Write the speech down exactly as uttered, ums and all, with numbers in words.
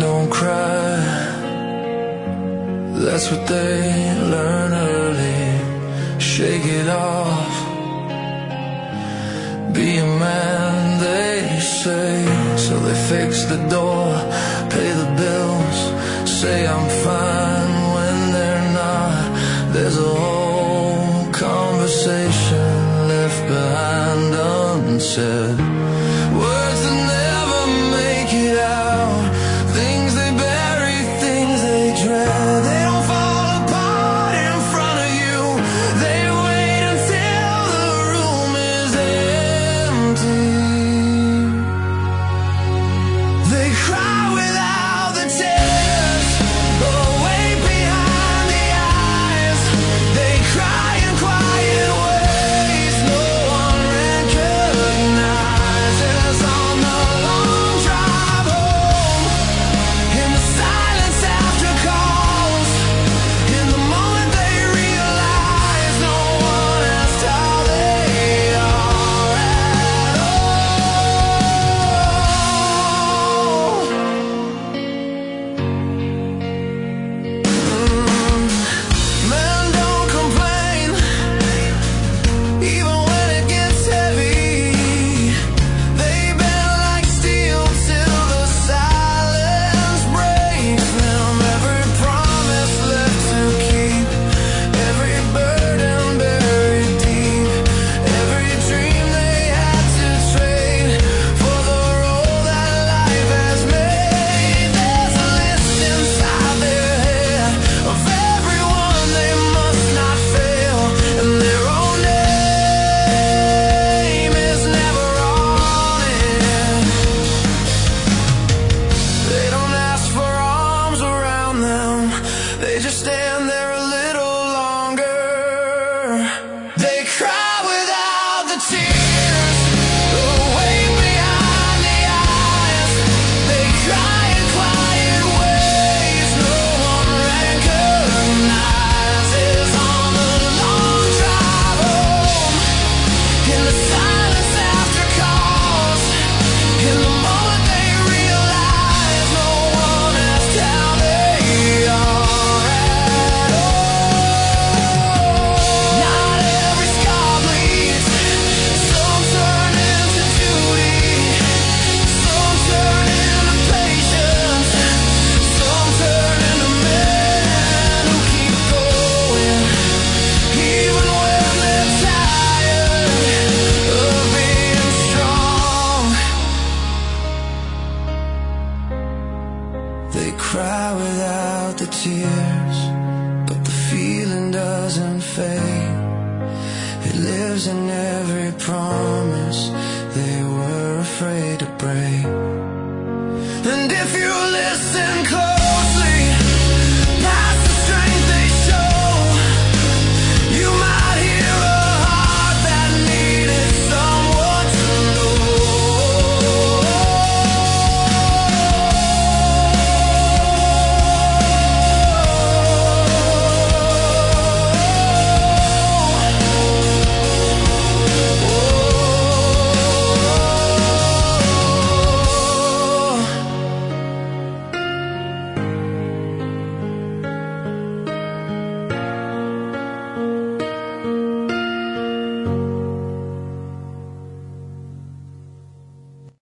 don't cry. That's what they learn early. Shake it off. Be a man, they say. So they fix the door, pay the bills, say I'm fine when they're not. There's a whole conversation left behind unsaid. Words that never make it out. Things they bury, things they dread. They don't fall apart in front of you. They wait until the room is empty. They cry without the tears, away behind the eyes. They cry in quiet ways no one recognizes. On the long drive home, in the silence after calls, in the moment they realize no one asked how they are at all. Men don't complain, even when it gets heavy. They bend like steel till the silence breaks them. Every promise left to keep, every burden buried deep, every dream they had to trade for the role that life has made. There's a list inside their head of everyone they must not fail, and their own name is never on it. They don't ask for arms around them, they just stand there a little longer. They cry without the tears, away behind the eyes. They cry in quiet ways no one recognizes. On the long drive home, in the silence after calls, in the moment they realize no one asked how they are at all. Not every scar bleeds, some turn into duty, some turn into patience, some turn into men who keep going, even when they're tired of being strong. They cry without the tears, but the feeling doesn't fade. It lives in every promise they were afraid to break.